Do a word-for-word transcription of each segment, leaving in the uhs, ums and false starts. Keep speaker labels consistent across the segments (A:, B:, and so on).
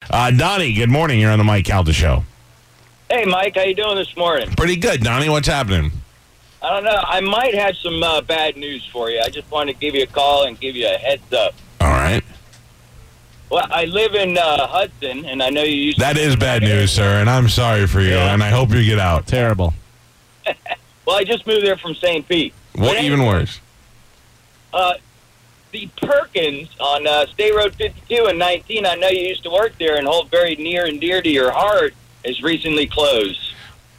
A: Uh, Donnie, good morning. You're on the Mike Calta Show.
B: Hey, Mike. How you doing this morning?
A: Pretty good, Donnie. What's happening?
B: I don't know. I might have some uh, bad news for you. I just wanted to give you a call and give you a heads up.
A: All right.
B: Well, I live in uh, Hudson, and I know you used
A: That
B: to...
A: is bad news, sir, and I'm sorry for you,
B: Yeah.
A: and I hope you get out.
C: Terrible.
B: Well, I just moved there from Saint Pete.
A: What
B: But
A: even
B: anyway,
A: worse?
B: Uh, the Perkins on uh, State Road fifty-two and nineteen, I know you used to work there and hold very near and dear to your heart, is recently closed.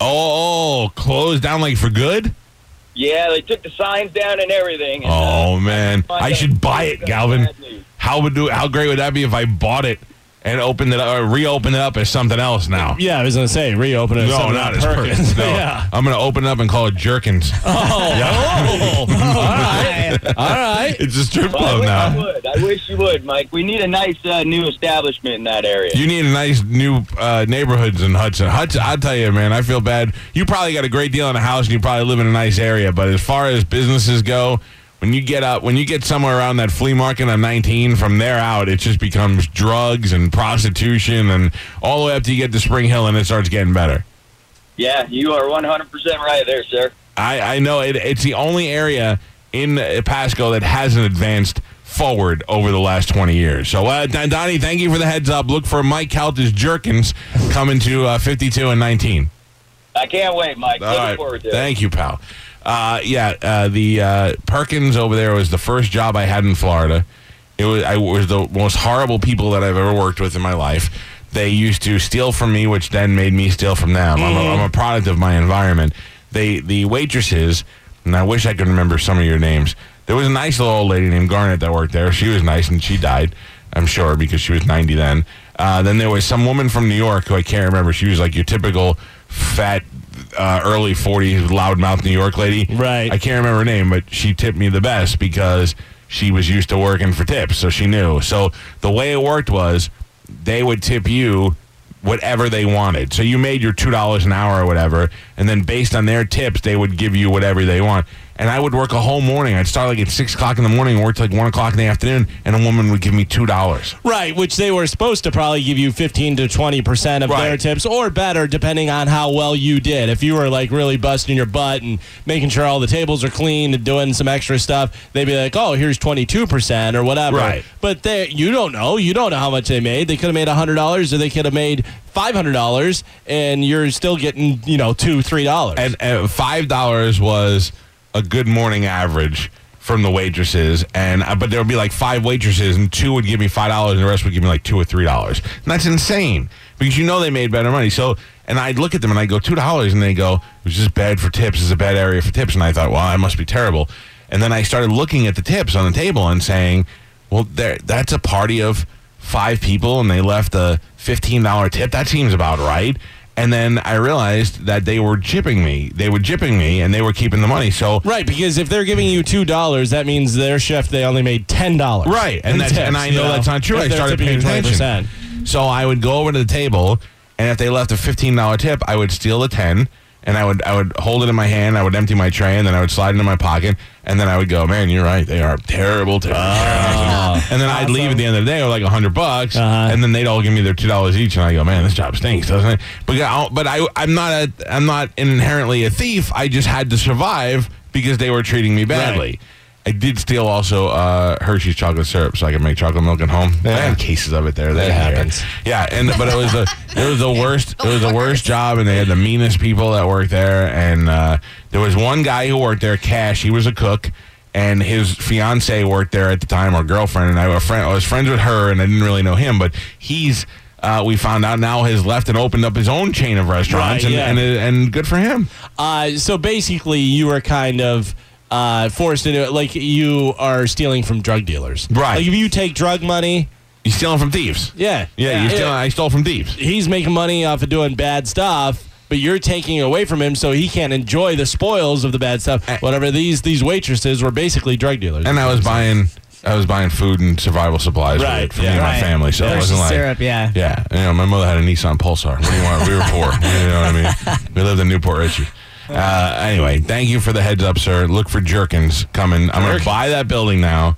A: Oh, closed down like for good?
B: Yeah, they took the signs down and everything. And,
A: Oh,
B: uh,
A: man. I should buy it, Galvin. How would do? How great would that be if I bought it and opened it up, or reopened it up as something else now?
C: Yeah, I was going to say, reopen it. as
A: No,
C: something
A: not
C: like
A: as
C: Perkins.
A: Perkins. No.
C: Yeah.
A: I'm going to open it up and call it Jerkins.
C: Oh,
A: Yeah.
C: oh, all right. All right.
A: It's a strip
B: Well, I
A: club
B: wish I
A: now.
B: would. I wish you would, Mike. We need a nice uh, new establishment in that area.
A: You need a nice new uh, neighborhoods in Hudson. Hudson, I'll tell you, man, I feel bad. You probably got a great deal in a house and you probably live in a nice area, but as far as businesses go, when you get up, when you get somewhere around that flea market on nineteen, from there out, it just becomes drugs and prostitution and all the way up till you get to Spring Hill and it starts getting better.
B: Yeah, you are one hundred percent right there, sir.
A: I, I know it, it's the only area in Pasco that hasn't advanced forward over the last twenty years. So, uh, Don- Donnie, thank you for the heads up. Look for Mike Calta's Jerkins coming to uh, fifty-two and nineteen.
B: I can't wait, Mike.
A: All
B: Looking
A: right.
B: forward to it.
A: Thank you, pal. Uh, yeah, uh, the uh, Perkins over there was the first job I had in Florida. It was I was the most horrible people that I've ever worked with in my life. They used to steal from me, which then made me steal from them. Mm-hmm. I'm, a, I'm a product of my environment. They the waitresses, and I wish I could remember some of your names. There was a nice little old lady named Garnet that worked there. She was nice, and she died, I'm sure, because she was ninety then. Uh, then there was some woman from New York who I can't remember. She was like your typical fat, uh, early forties, loudmouth New York lady.
C: Right.
A: I can't remember her name, but she tipped me the best because she was used to working for tips, so she knew. So the way it worked was they would tip you whatever they wanted. So you made your two dollars an hour or whatever, and then based on their tips, they would give you whatever they want. And I would work a whole morning. I'd start like at six o'clock in the morning and work till like one o'clock in the afternoon, and a woman would give me two dollars.
C: Right, which they were supposed to probably give you fifteen to twenty percent of
A: Right.
C: their tips, or better, depending on how well you did. If you were like really busting your butt and making sure all the tables are clean and doing some extra stuff, they'd be like, oh, here's twenty-two percent or whatever.
A: Right.
C: But they, you don't know. You don't know how much they made. They could have made one hundred dollars or they could have made five hundred dollars, and you're still getting, you know, two dollars, three dollars.
A: And uh, five dollars was a good morning average from the waitresses, and uh, but there would be like five waitresses, and two would give me five dollars, and the rest would give me like two or three dollars. And that's insane because you know they made better money. So, and I'd look at them and I go two dollars, and they go, it was just bad for tips. It's a bad area for tips, and I thought, well, that must be terrible. And then I started looking at the tips on the table and saying, well, there, that's a party of five people, and they left a fifteen dollar tip. That seems about right. And then I realized that they were jipping me. They were jipping me, and they were keeping the money. So
C: right, because if they're giving you two dollars, that means their shift they only made ten dollars.
A: right, and that's
C: tips,
A: and I
C: you
A: know that's not true.
C: If
A: I
C: they're
A: started
C: tipping
A: paying
C: you
A: attention.
C: twenty percent.
A: So I would go over to the table, and if they left a fifteen dollar tip, I would steal the ten, and I would I would hold it in my hand. I would empty my tray, and then I would slide it into my pocket, and then I would go, man, you're right. They are terrible, terrible.
C: Oh.
A: And then I'd
C: Awesome.
A: leave at the end of the day with like a hundred bucks,
C: Uh-huh.
A: and then they'd all give me their two dollars each, and I go, man, this job stinks, doesn't it? But I, but I I'm not a I'm not inherently a thief. I just had to survive because they were treating me badly.
C: Right.
A: I did steal also uh, Hershey's chocolate syrup so I could make chocolate milk at home.
C: Yeah.
A: I had cases of it there. That
C: It happens.
A: Yeah, and but it was the it was the worst. It was the worst job, and they had the meanest people that worked there. And uh, there was one guy who worked there, Cash. He was a cook, and his fiance worked there at the time, or girlfriend. And I, was friend, I was friends with her, and I didn't really know him, but he's. Uh, we found out now has left and opened up his own chain of restaurants,
C: Right,
A: and,
C: yeah.
A: and and good for him.
C: Uh, so basically, you were kind of uh, forced into it, like you are stealing from drug dealers.
A: Right.
C: Like if you take drug money,
A: He's stealing from thieves.
C: yeah,
A: Yeah, you're stealing, I stole from thieves.
C: he's making money off of doing bad stuff, but you're taking it away from him, so he can't enjoy the spoils of the bad stuff.
A: Uh,
C: Whatever these these waitresses were basically drug dealers.
A: And I was buying, I was buying food and survival supplies with
C: Right,
A: it for
C: yeah.
A: me and my
D: Right.
A: family. So it
D: Hershey's
A: wasn't like
D: syrup, yeah.
A: Yeah, you know, my mother had a Nissan Pulsar. What do you want? We were poor. You know what I mean? We lived in Newport Richie. Uh, anyway, thank you for the heads up, sir. Look for Jerkins coming. I'm going to
C: Jerkins.
A: buy that building now,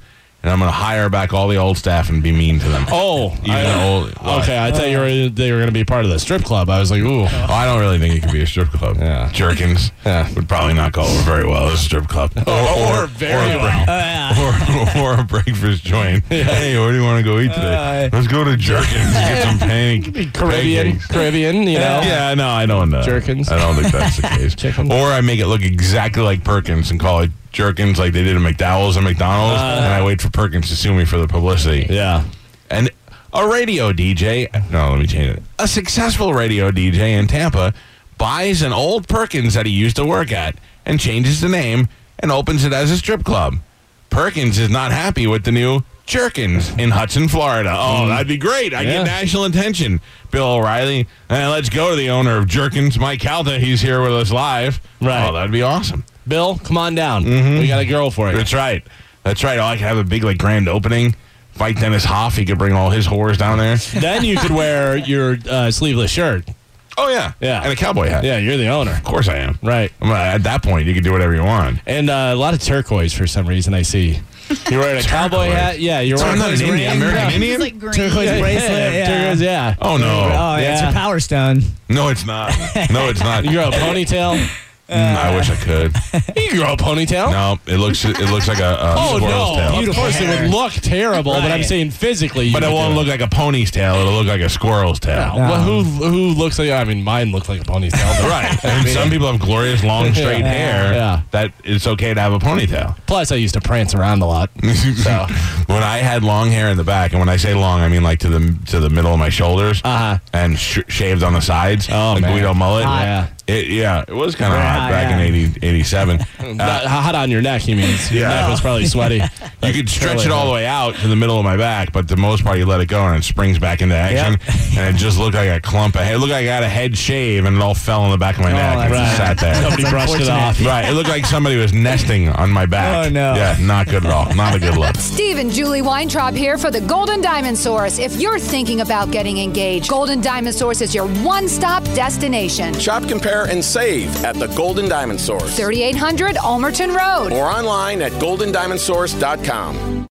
A: and I'm going to hire back all the old staff and be mean to them.
C: Oh,
A: Even
C: I,
A: the old, what?
C: okay. I thought you were they were going to be part of the strip club. I was like, ooh.
A: Oh, I don't really think it could be a strip club.
C: Yeah.
A: Jerkins
C: Yeah.
A: would probably not go over very well as a strip club.
C: Or, or very
A: or a
C: well.
A: break- or, or a breakfast joint. Hey, where do you want to go eat today? Let's go to Jerkins and get some pancakes.
C: Caribbean,
A: pancakes.
C: Caribbean, you know.
A: Yeah, no, I don't know.
C: Jerkins.
A: I don't think that's the case.
C: Chicken.
A: Or I make it look exactly like Perkins and call it Jerkins like they did at McDowell's and McDonald's,
C: Uh,
A: and I wait for Perkins to sue me for the publicity.
C: Yeah.
A: And a radio D J, no, let me change it. A successful radio D J in Tampa buys an old Perkins that he used to work at and changes the name and opens it as a strip club. Perkins is not happy with the new Jerkins in Hudson, Florida. Oh, that'd be great. I'd
C: Yeah.
A: get national attention. Bill O'Reilly. And let's go to the owner of Jerkins, Mike Calta. He's here with us live.
C: Right.
A: Oh, that'd be awesome.
C: Bill, come on down.
A: Mm-hmm.
C: We got a girl for you.
A: That's right. That's right. Oh, I could have a big, like, grand opening. Fight Dennis Hoff. He could bring all his whores down there.
C: Then you could wear your uh, sleeveless shirt.
A: Oh, yeah.
C: Yeah.
A: And a cowboy hat.
C: Yeah, you're the owner.
A: Of course I am.
C: Right.
A: I'm, uh, at that point, you can do whatever you want.
C: And uh, a lot of turquoise for some reason I see. You're wearing a cowboy
A: Turquoise?
C: hat? Yeah, you're
A: So I'm
C: wearing
A: not an Indian, American
D: It's
A: Indian?
D: like green.
E: Turquoise
C: Yeah,
E: bracelet.
C: yeah,
E: Yeah.
C: turquoise, yeah.
A: Oh, no.
E: Oh, yeah, it's
C: Yeah.
E: your power stone.
A: No, it's not. No, it's not.
C: You grow a ponytail?
A: Mm, I wish I could.
C: You can grow a ponytail?
A: No, it looks it looks like a, a
C: Oh,
A: squirrel's
C: no.
A: tail.
C: Of course it would look terrible, but I'm
E: Right.
C: saying physically. You
A: But it
C: would
A: won't
C: do
A: look like a pony's tail. It'll look like a squirrel's tail.
C: Well, who who looks like? I mean, mine looks like a ponytail. but-
A: Right. And some people have glorious, long, straight
C: Yeah.
A: hair
C: Yeah.
A: that it's okay to have a ponytail.
C: Plus, I used to prance around a lot.
A: So when I had long hair in the back, and when I say long, I mean like to the to the middle of my shoulders,
C: Uh-huh.
A: and sh- shaved on the sides,
C: Oh,
A: the
C: man.
A: Guido mullet.
C: Hot. Yeah.
A: It, yeah, it was kind of
E: Very
A: hot
E: hot,
A: back
E: yeah.
A: in eighty, eighty-seven.
C: Not hot on your neck, he means. Your
A: Yeah.
C: neck was probably sweaty.
A: You could stretch it all the way out to the middle of my back, but the most part you let it go and it springs back into action, and it just looked like a clump of hair. It looked like I had a head shave and it all fell on the back of my neck and
E: that's
A: just sat there.
C: Somebody brushed it off.
A: Right, it looked like somebody was nesting on my back.
E: Oh, no.
A: Yeah, not good at all. Not a good look.
D: Steve and Julie Weintraub here for the Golden Diamond Source. If you're thinking about getting engaged, Golden Diamond Source is your one-stop destination.
F: Shop, compare, and save at the Golden Diamond Source.
D: thirty-eight hundred Almerton Road.
F: Or online at golden diamond source dot com.